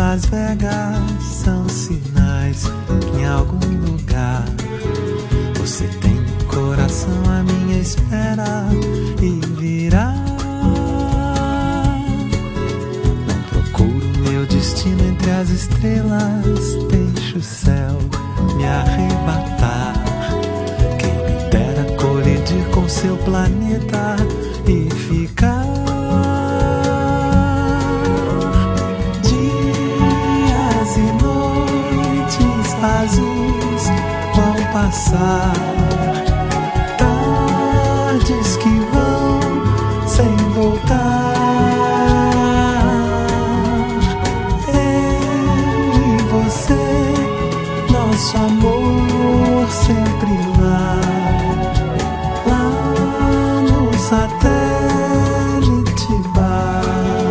Las Vegas são sinais que em algum lugar você tem um coração à minha espera e virá. Não procuro meu destino entre as estrelas, deixo o céu me arrebatar. Quem me dera colidir com seu planeta e ficar. Dias e noites azuis vão passar, tardes que vão sem voltar. Eu e você, nosso amor sempre lá, lá no satélite bar.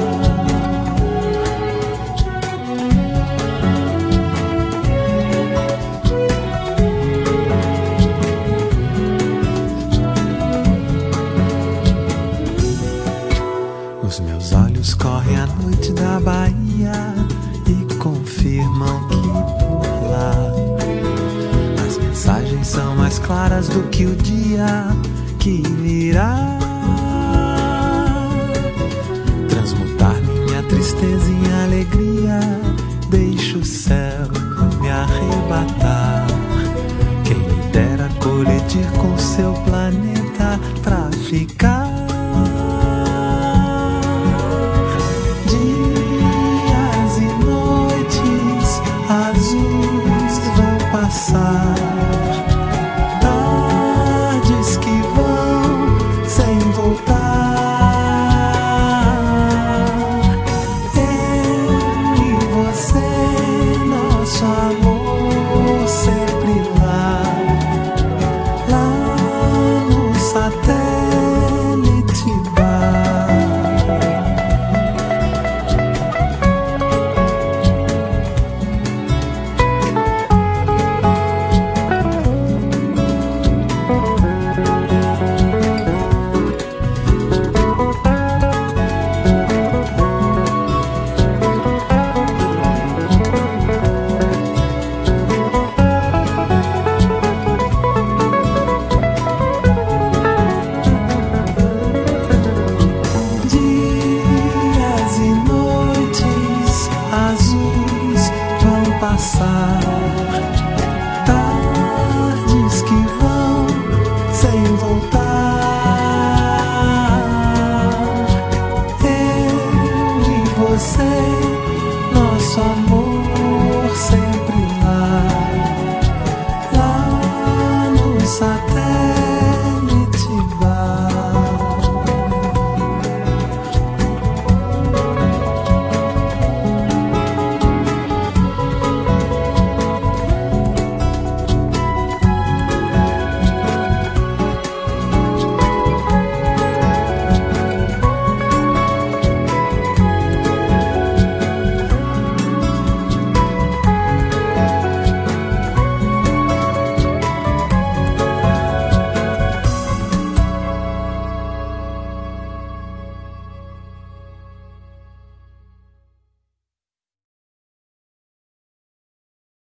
Os meus olhos correm a noite da Bahia e confirmam que por lá as mensagens são mais claras do que o dia que virá. Transmutar minha tristeza em alegria, deixo o céu me arrebatar. Quem me dera colidir com seu planeta pra ficar. Dias e noites azuis vão passar, tardes que vão sem voltar. Eu e você, nosso amor sempre lá, lá no satélite bar. Dias e noites azuis vão passar, tardes que vão sem voltar. Eu e você, nosso amor